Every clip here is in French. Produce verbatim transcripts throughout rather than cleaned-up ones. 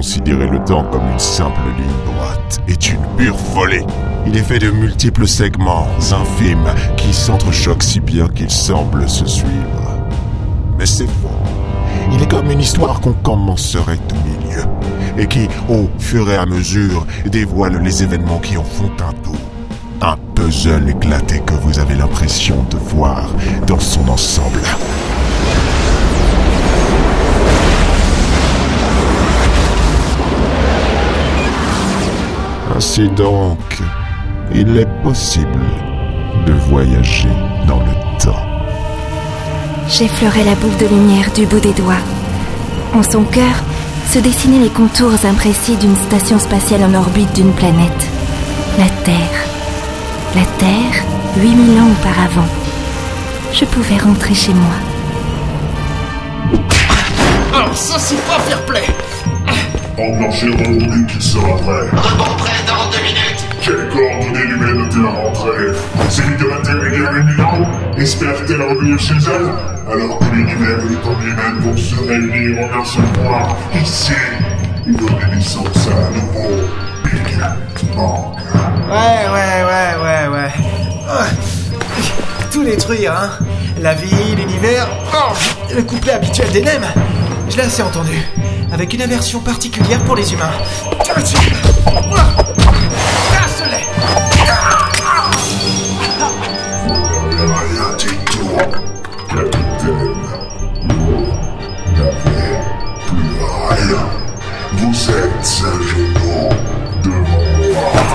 considérer le temps comme une simple ligne droite est une pure folie. Il est fait de multiples segments infimes qui s'entrechoquent si bien qu'ils semblent se suivre. Mais c'est faux. Il est comme une histoire qu'on commencerait au milieu et qui, au fur et à mesure, dévoile les événements qui en font un tout. Un puzzle éclaté que vous avez l'impression de voir dans son ensemble. Ainsi donc, il est possible de voyager dans le temps. J'effleurais la boule de lumière du bout des doigts. En son cœur se dessinaient les contours imprécis d'une station spatiale en orbite d'une planète. La Terre. La Terre, huit mille ans auparavant. Je pouvais rentrer chez moi. Alors ça c'est pas fair play. Enclenchez vos minutes qui sera prêt. Rebond prêt dans deux minutes. Quelles coordonnées lui mènent de la rentrée? Celui de la Terre il y a huit mille ans? Espère-t-elle revenir chez elle? Alors que l'univers et les temps lui-même vont se réunir en un seul point, ici, et donner naissance à un nouveau Big Bang. Ouais, ouais, ouais, ouais, ouais. Oh. Tout détruire, hein. La vie, l'univers, oh. Le couplet habituel des nems. Je l'ai assez entendu. Avec une aversion particulière pour les humains. Casse-les! Vous n'avez rien dit tout, capitaine. Vous n'avez plus rien. Vous êtes à genoux devant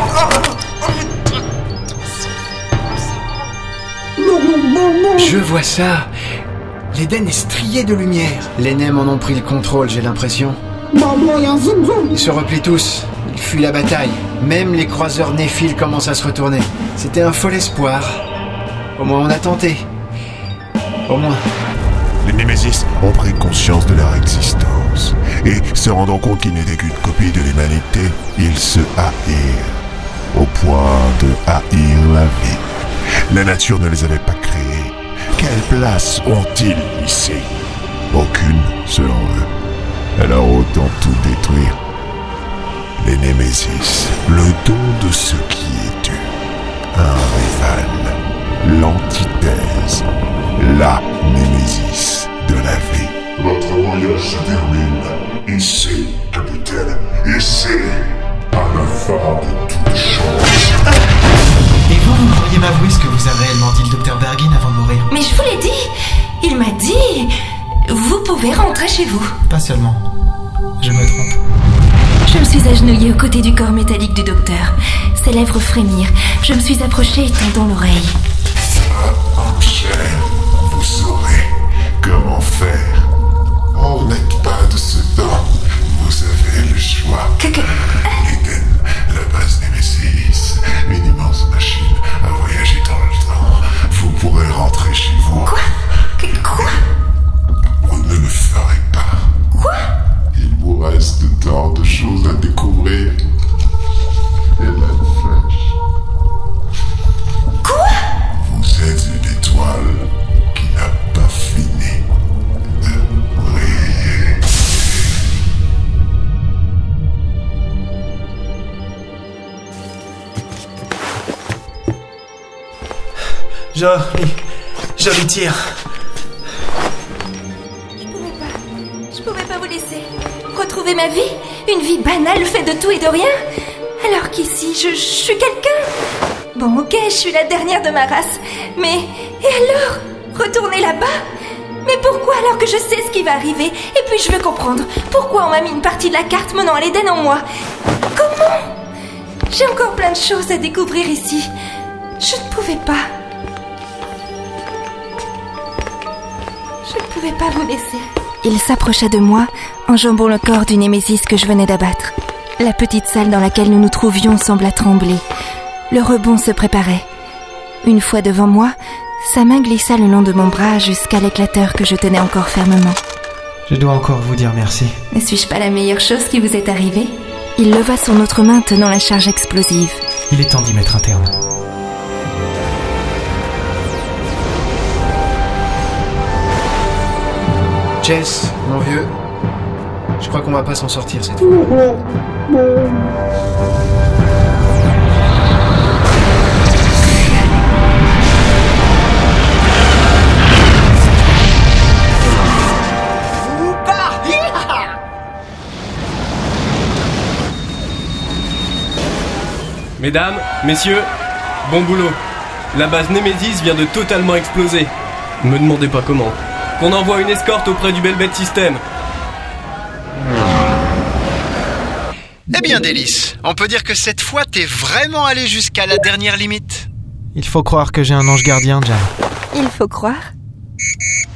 moi. Je vois ça. L'Éden est strié de lumière. Les nems en ont pris le contrôle, j'ai l'impression. Ils se replient tous. Ils fuient la bataille. Même les croiseurs Néphil commencent à se retourner. C'était un fol espoir. Au moins on a tenté. Au moins. Les Némésis ont pris conscience de leur existence et, se rendant compte qu'ils n'étaient qu'une copie de l'humanité, ils se haïrent, au point de haïr la vie. La nature ne les avait pas créés. Quelle place ont-ils ici? Aucune, selon eux. Alors autant tout détruire. Les Némésis, le don de ce qui est dû. Un rival, l'antithèse, la Némésis de la vie. Votre voyage se termine ici, capitaine. Ici, à la fin de toute chose. Et vous, vous pourriez m'avouer ce que vous a réellement dit le docteur Bergin avant de mourir? Mais je vous l'ai dit. Il m'a dit... Vous pouvez rentrer chez vous. Pas seulement. Je me trompe. Je me suis agenouillée aux côtés du corps métallique du docteur. Ses lèvres frémirent. Je me suis approchée et tendant l'oreille. En chair, vous saurez comment faire. Oh, vous n'êtes pas de ce temps. Vous avez le choix. Que... que... L'Éden, la base Némésis, une immense machine à voyager dans le temps. Vous pourrez rentrer chez vous. Quoi? Que... Quoi? Vous ne le ferez pas. Quoi? Il vous reste tant de choses à découvrir. Et la flèche. Quoi? Vous êtes une étoile qui n'a pas fini de briller. Joli. Joli tir. Je pouvais pas. Je pouvais pas vous laisser. Retrouver ma vie? Une vie banale faite de tout et de rien? Alors qu'ici, je, je suis quelqu'un. Bon, ok, je suis la dernière de ma race. Mais... Et alors? Retourner là-bas? Mais pourquoi alors que je sais ce qui va arriver? Et puis je veux comprendre. Pourquoi on m'a mis une partie de la carte menant à l'Éden en moi? Comment? J'ai encore plein de choses à découvrir ici. Je ne pouvais pas. Je ne pouvais pas vous laisser. Il s'approcha de moi, enjambant le corps du Némésis que je venais d'abattre. La petite salle dans laquelle nous nous trouvions sembla trembler. Le rebond se préparait. Une fois devant moi, sa main glissa le long de mon bras jusqu'à l'éclateur que je tenais encore fermement. Je dois encore vous dire merci. Ne suis-je pas la meilleure chose qui vous est arrivée? Il leva son autre main tenant la charge explosive. Il est temps d'y mettre un terme. Jess, mon vieux, Je crois qu'on va pas s'en sortir cette fois. Mesdames, messieurs, bon boulot. La base Nemesis vient de totalement exploser. Me demandez pas comment. Qu'on envoie une escorte auprès du Belbet System. Eh bien, Délice, on peut dire que cette fois, t'es vraiment allé jusqu'à la dernière limite. Il faut croire que j'ai un ange gardien, Jam. Il faut croire.